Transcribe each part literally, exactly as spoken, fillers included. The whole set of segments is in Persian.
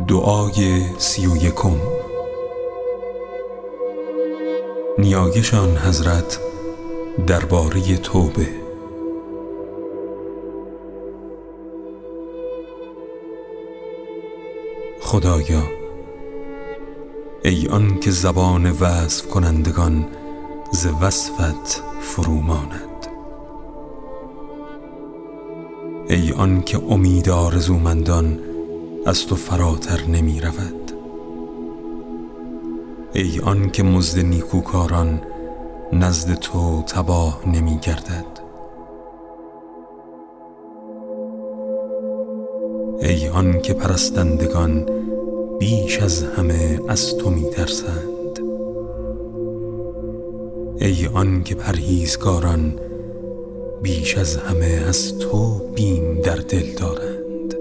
دعای سی و یکم. نیایش آن حضرت درباره توبه. خدایا، ای آن که زبان وصف کنندگان ز وصفت فرو ماند، ای آن که امید آرزومندان از تو فراتر نمی رود، ای آن که مزد نیکوکاران نزد تو تباه نمی گردد، ای آن که پرستندگان بیش از همه از تو می ترسند، ای آن که پرهیزگاران بیش از همه از تو بیم در دل دارند.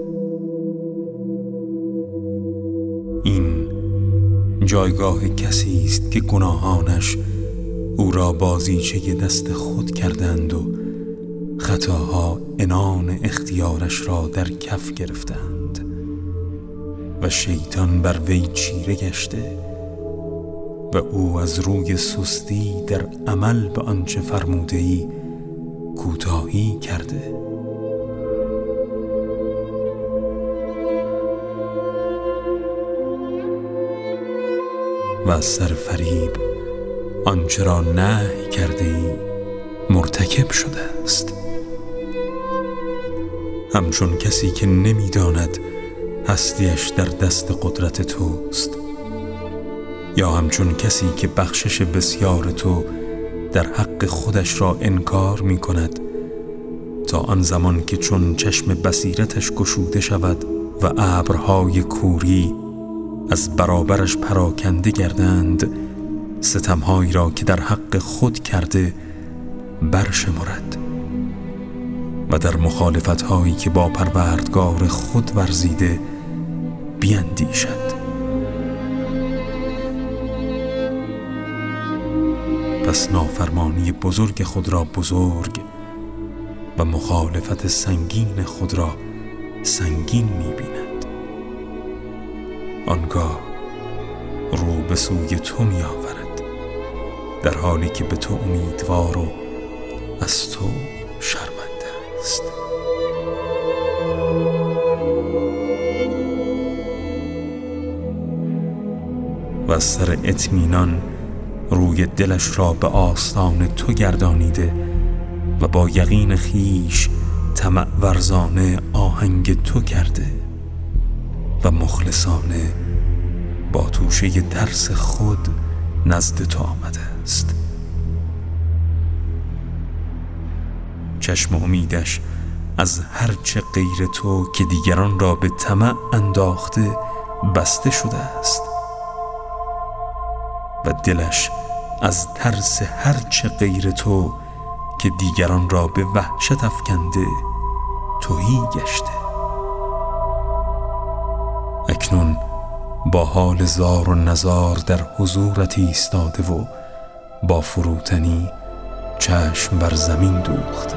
این جایگاه کسی است که گناهانش او را بازیچه دست خود کردند و خطاها عنان اختیارش را در کف گرفتند و شیطان بر وی چیره گشته و او از روی سستی در عمل به آنچه فرموده‌ای کوتاهی کرده. و از سر فریب آنچه را نهی کرده ای مرتکب شده است، همچون کسی که نمی‌داند هستیش در دست قدرت توست، یا همچون کسی که بخشش بسیار تو در حق خودش را انکار می کند تا آن زمان که چون چشم بصیرتش گشوده شود و ابرهای کوری از برابرش پراکنده گردند، ستمهایی را که در حق خود کرده برشمرد و در مخالفت‌هایی که با پروردگار خود ورزیده بیندیشد. پس نافرمانی بزرگ خود را بزرگ و مخالفت سنگین خود را سنگین می‌بیند. آنگاه رو به سوی تو می‌آورد در حالی که به تو امیدوار و از تو شرمنده است. و از سر اطمینان روی دلش را به آستان تو گردانیده و با یقین خیش طمع ورزانه آهنگ تو کرده و مخلصانه با توشه ترس خود نزد تو آمده است. چشم امیدش از هر چه غیر تو که دیگران را به طمع انداخته بسته شده است و دلش از ترس هر چه غیر تو که دیگران را به وحشت افکنده تهی گشته. اکنون با حال زار و نزار در حضورت ایستاده و با فروتنی چشم بر زمین دوخته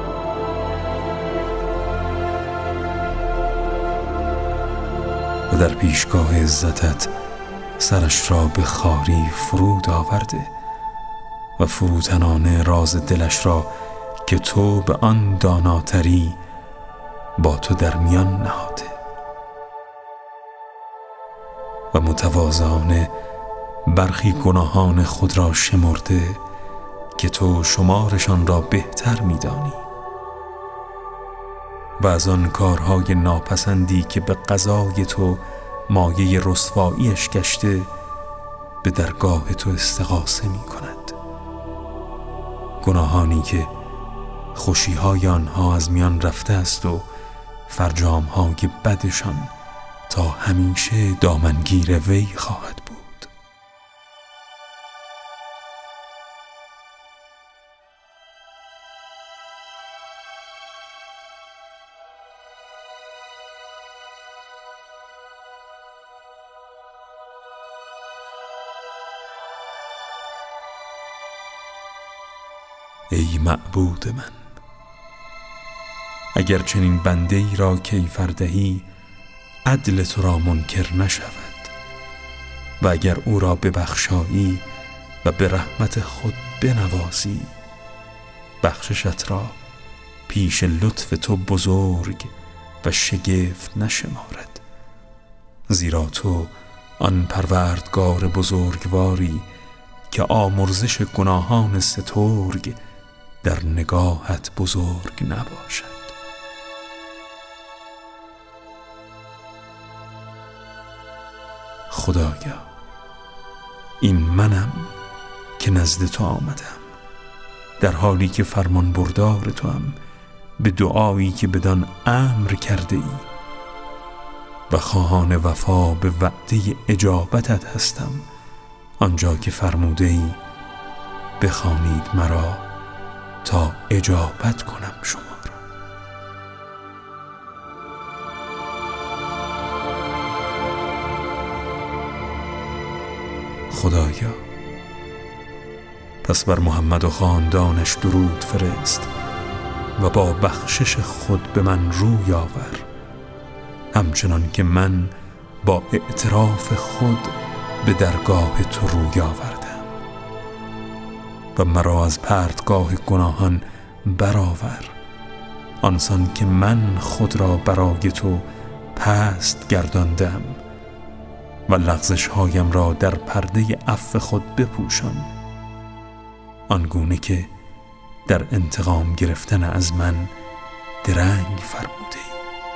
و در پیشگاه عزتت سرش را به خواری فرود آورده و فروتنانه راز دلش را که تو به آن داناتری با تو در میان نهاده و متواضعانه برخی گناهان خود را شمرده که تو شمارشان را بهتر می‌دانی و از آن کارهای ناپسندی که به قضای تو مایه رسواییش گشته به درگاه تو استغاثه می کند. گناهانی که خوشی‌های آنها از میان رفته است و فرجام‌های بدشان تا همیشه دامنگیر وی خواهد بود. ای معبود من، اگر چنین بنده ای را کیفر دهی عدل تو را منکر نشود و اگر او را ببخشایی و به رحمت خود بنوازی، بخششت را پیش لطف تو بزرگ و شگفت نشمارد، زیرا تو آن پروردگار بزرگواری که آمرزش گناهان سترگ در نگاهت بزرگ نباشد. خدایا، این منم که نزد تو آمدم، در حالی که فرمان بردار تو هم به دعایی که بدان امر کرده ای و خواهان وفا به وعده اجابتت هستم، آنجا که فرموده ای بخوانید مرا تا اجابت کنم شما را. خدایا، پس بر محمد و خاندانش درود فرست و با بخشش خود به من روی آور، همچنان که من با اعتراف خود به درگاه تو روی آوردم، و مرا از پرتگاه گناهان برآور، آنسان که من خود را برای تو پست گرداندم و لغزش هایم را در پرده عفو خود بپوشان، آنگونه که در انتقام گرفتن از من درنگ فرموده ای.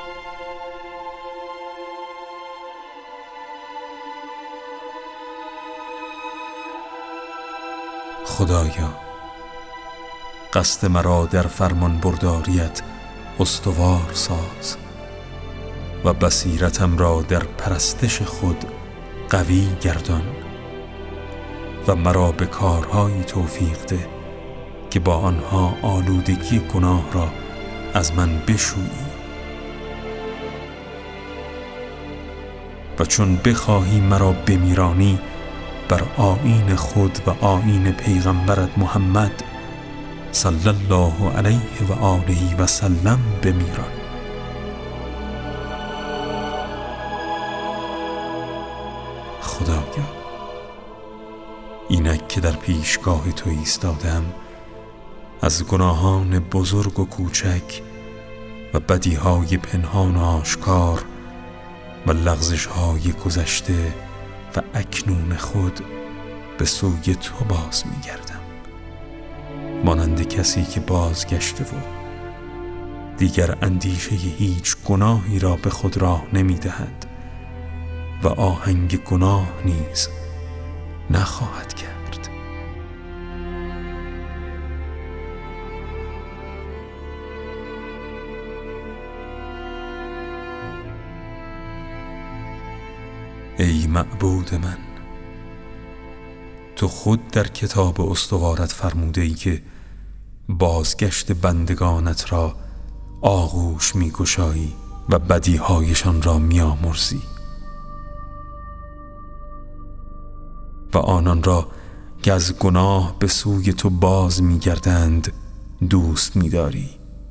خدایا، قصد مرا در فرمان برداریت استوار ساز و بصیرتم را در پرستش خود قوی گردان و مرا به کارهایی توفیق ده که با آنها آلودگی گناه را از من بشویی، و چون بخواهی مرا بمیرانی بر آیین خود و آیین پیغمبرت محمد صلی الله علیه و آله و سلم بمیران. خدایا، اینک که در پیشگاه تو ایستادم، از گناهان بزرگ و کوچک و بدیهای پنهان و آشکار و لغزش‌های گذشته و اکنون خود به سوی تو باز می‌گردم، مانند کسی که بازگشته و دیگر اندیشه هیچ گناهی را به خود راه نمی‌دهد و آهنگ گناه نیز نخواهد کرد. ای معبود من، تو خود در کتاب استوارت فرموده ای که بازگشت بندگانت را آغوش می گشایی و بدیهایشان را می آمرزی و آنان را که از گناه به سوی تو باز می گردند دوست می داری.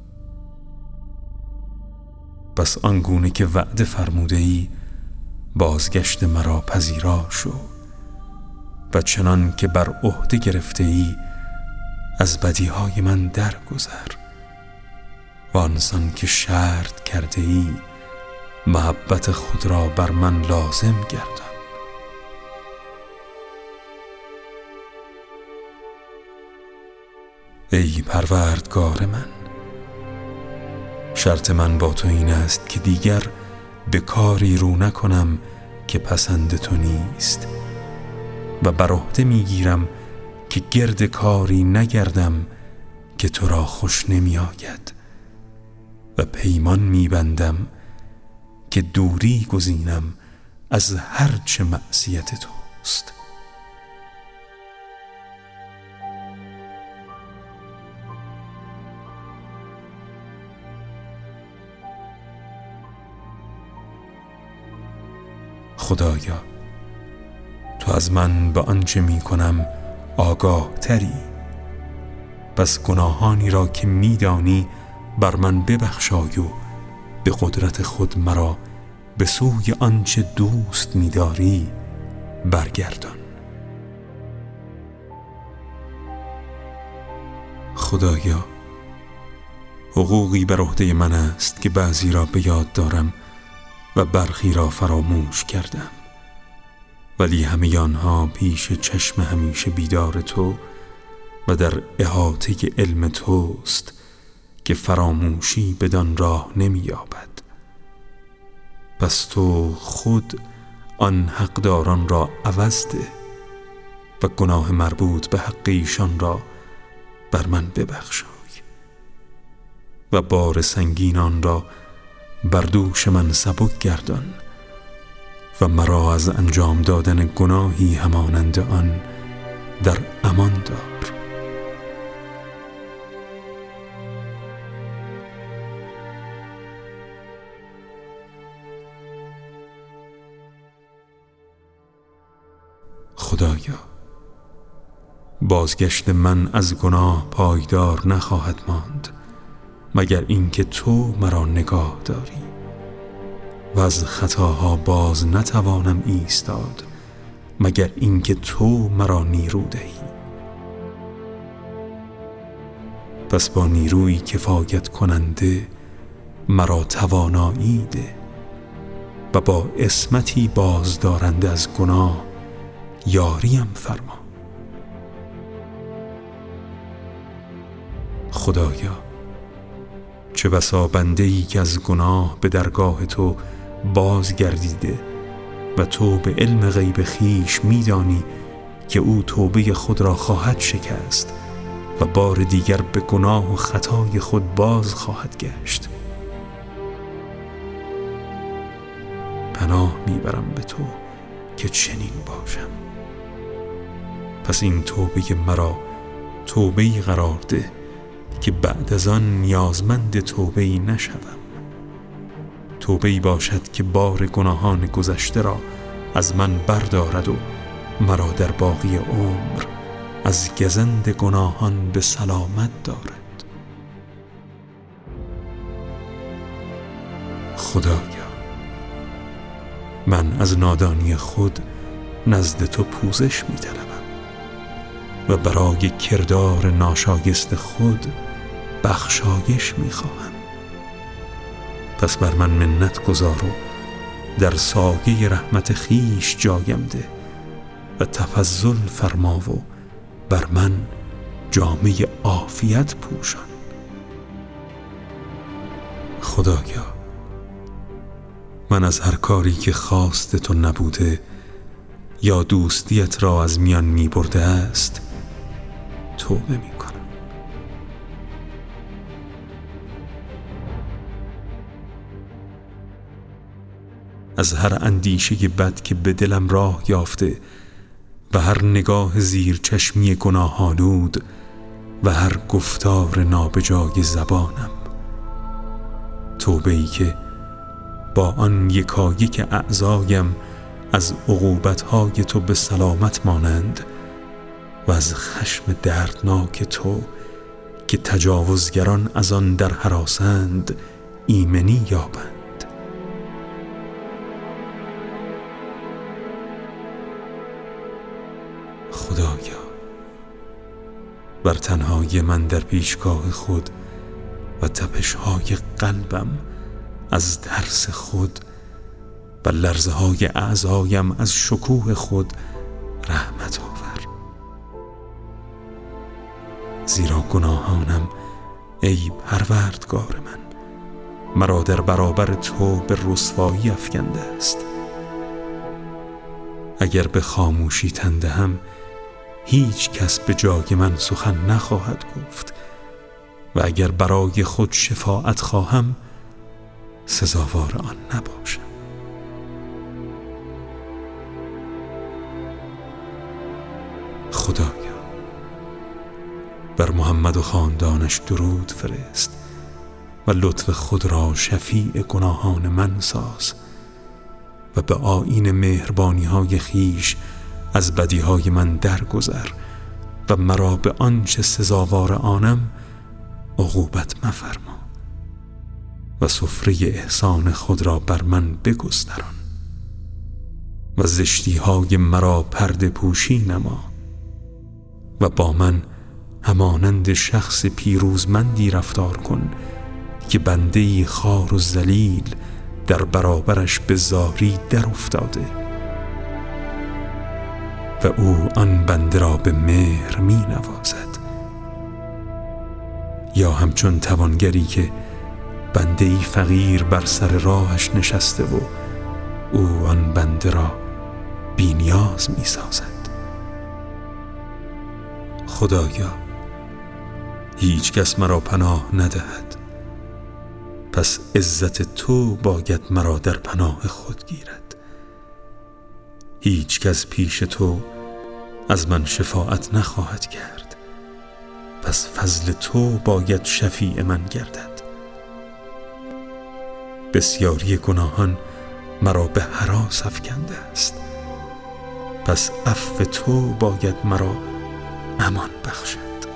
پس آنگونه که وعده فرموده ای بازگشت مرا پذیرا شو و چنان که بر عهده گرفته ای از بدیهای من درگذر و آنسان که شرط کرده ای محبت خود را بر من لازم گردان. ای پروردگار من، شرط من با تو این است که دیگر به کاری رو نکنم که پسند تو نیست و بر عهده میگیرم که گرد کاری نگردم که تو را خوش نمی آید و پیمان میبندم که دوری گزینم از هر چه معصیت توست. خدایا، تو از من به آنچه می کنم آگاه تری، پس گناهانی را که می دانی بر من ببخشای و به قدرت خود مرا به سوی آنچه دوست می‌داری برگردان. خدایا، حقوقی بر عهده من است که بعضی را به یاد دارم و برخی را فراموش کردم، ولی همه آنها پیش چشم همیشه بیدار تو و در احاطه علم توست که فراموشی بدان راه نمی‌یابد. پس تو خود آن حقداران را عوض ده و گناه مربوط به حق ایشان را بر من ببخشای و بار سنگینان را بر دوش من سبک گردان و مرا از انجام دادن گناهی همانند آن در امان دار. خدایا، بازگشت من از گناه پایدار نخواهد ماند مگر اینکه تو مرا نگاه داری و از خطاها باز نتوانم ایستاد مگر اینکه تو مرا نیرو دهی. پس با نیروی کفایت کننده مرا توانایی ده و با عصمتی بازدارنده از گناه یاریم فرما. خدایا، چه بسا بنده‌ای که از گناه به درگاه تو بازگردیده و تو به علم غیب خویش می‌دانی که او توبه خود را خواهد شکست و بار دیگر به گناه و خطای خود باز خواهد گشت. پناه میبرم به تو که چنین باشم. پس این توبه مرا توبه‌ای قرار ده که بعد از آن نیازمند توبه‌ای نشوم. توبه‌ای باشد که بار گناهان گذشته را از من بردارد و مرا در باقی عمر از گزند گناهان به سلامت دارد. خدایا، من از نادانی خود نزد تو پوزش می طلبم و برای کردار ناشایست خود بخشایش می خواهم. پس بر من منت گذار و در سایه رحمت خویش جایم ده و تفضل فرما و بر من جامه عافیت پوشان. خدایا، من از هر کاری که خواست تو نبوده یا دوستیت را از میان می برده است توبه می کنم. از هر اندیشه بد که به دلم راه یافته و هر نگاه زیر چشمی گناه آلود و هر گفتار نابجای زبانم، توبه‌ای که با آن یکایک اعضایم از عقوبت‌های تو به سلامت مانند و از خشم دردناک تو که تجاوزگران از آن در هراسند ایمنی یابند. خدایا، بر تنهای من در پیشگاه خود و تپش‌های قلبم از ترس خود و لرزه های اعضایم از شکوه خود رحمت آور، زیرا گناهانم ای پروردگار من مرا در برابر تو به رسوایی افکنده است. اگر به خاموشی تن دهم هیچ کس به جای من سخن نخواهد گفت و اگر برای خود شفاعت خواهم سزاوار آن نباشم. خدایا، بر محمد و خاندانش درود فرست و لطف خود را شفیع گناهان من ساز و به آیین مهربانی های خویش از بدی های من درگذر و مرا به آنچه سزاوار آنم عقوبت مفرما و سفره احسان خود را بر من بگستران و زشتی های مرا پرده پوشی نما و با من همانند شخص پیروزمندی رفتار کن که بنده‌ای خوار و ذلیل در برابرش به زاری در افتاده و او آن بنده را به مهر می نوازد، یا همچون توانگری که بنده‌ای فقیر بر سر راهش نشسته و او آن بنده را بی نیاز می سازد. خدایا، هیچ کس مرا پناه ندهد، پس عزت تو باید مرا در پناه خود گیرد. هیچ کس پیش تو از من شفاعت نخواهد کرد، پس فضل تو باید شفیع من گردد. بسیاری گناهان مرا به هراس افکنده است، پس عفو تو باید مرا امان بخشد.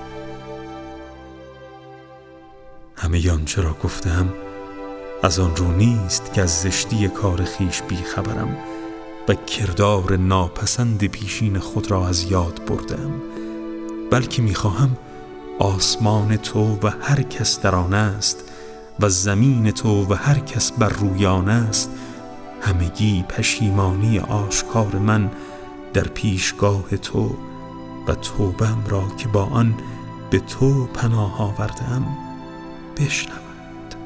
همه آنچه را گفتم از آن رو نیست که از زشتی کار خیش بیخبرم و کردار ناپسند پیشین خود را از یاد بردم، بلکه میخواهم آسمان تو و هر کس در آن است و زمین تو و هر کس بر روی آن است همگی پشیمانی آشکار من در پیشگاه تو و توبه‌ام را که با آن به تو پناه آوردم بشنوند،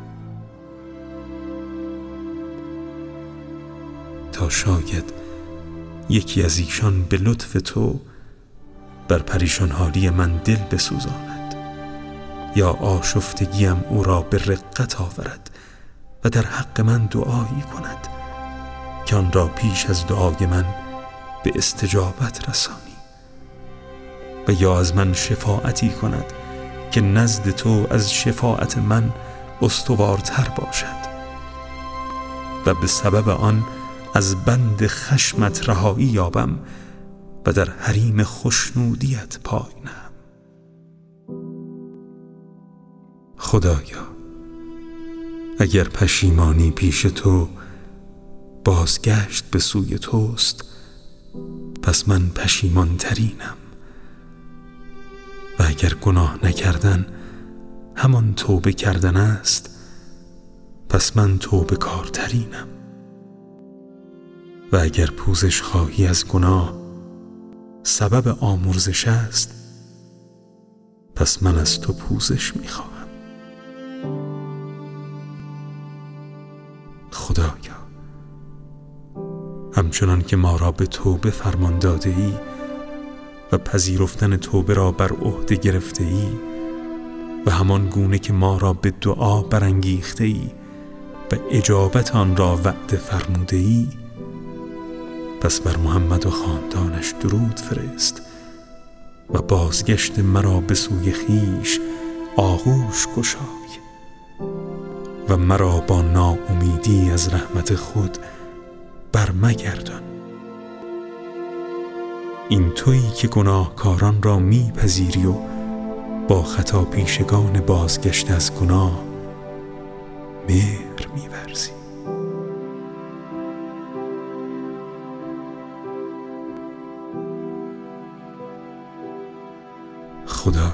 تا شاید یکی از ایشان به لطف تو بر پریشان حالی من دل بسوزاند یا آشفتگیم او را به رقت آورد و در حق من دعایی کند که آن را پیش از دعای من به استجابت رسانی، و یا از من شفاعتی کند که نزد تو از شفاعت من استوارتر باشد و به سبب آن از بند خشمت رهایی یابم و در حریم خوشنودیت پای نهم. خدایا، اگر پشیمانی پیش تو بازگشت به سوی توست، پس من پشیمان ترینم، و اگر گناه نکردن همان توبه کردن است، پس من توبه کارترینم، و اگر پوزش خواهی از گناه سبب آمرزش است، پس من از تو پوزش میخواهم. خدایا، همچنان که ما را به توبه فرمان داده ای و پذیرفتن توبه را بر عهده گرفته ای و همان گونه که ما را به دعا برانگیخته ای و اجابت آن را وعده فرموده ای، پس بر محمد و خاندانش درود فرست و بازگشت مرا به سوی خویش آغوش گشای و مرا با ناامیدی از رحمت خود برمگردان. این تویی که گناهکاران را میپذیری و با خطا پیشگان بازگشت از گناه مهر می‌ورزی. خدایا،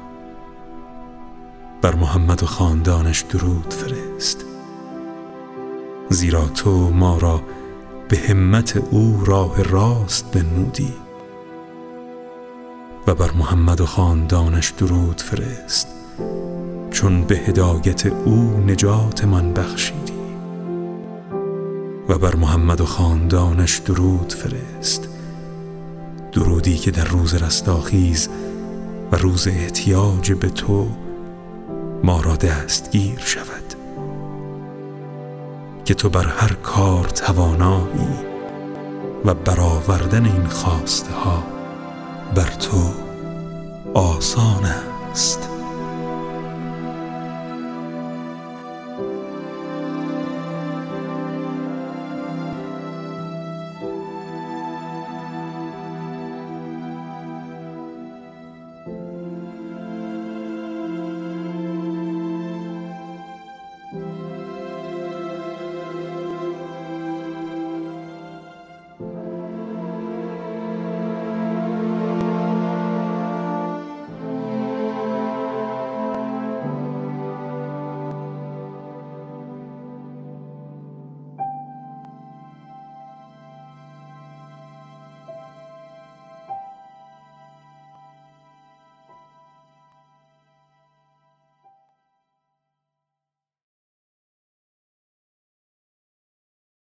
بر محمد و خاندانش درود فرست، زیرا تو ما را به همت او راه راست بنمودی، و بر محمد و خاندانش درود فرست چون به هدایت او نجات من بخشیدی، و بر محمد و خاندانش درود فرست، درودی که در روز رستاخیز و روز احتیاج به تو ما را دستگیر شود، که تو بر هر کار توانایی و برآوردن این خواسته ها بر تو آسان است.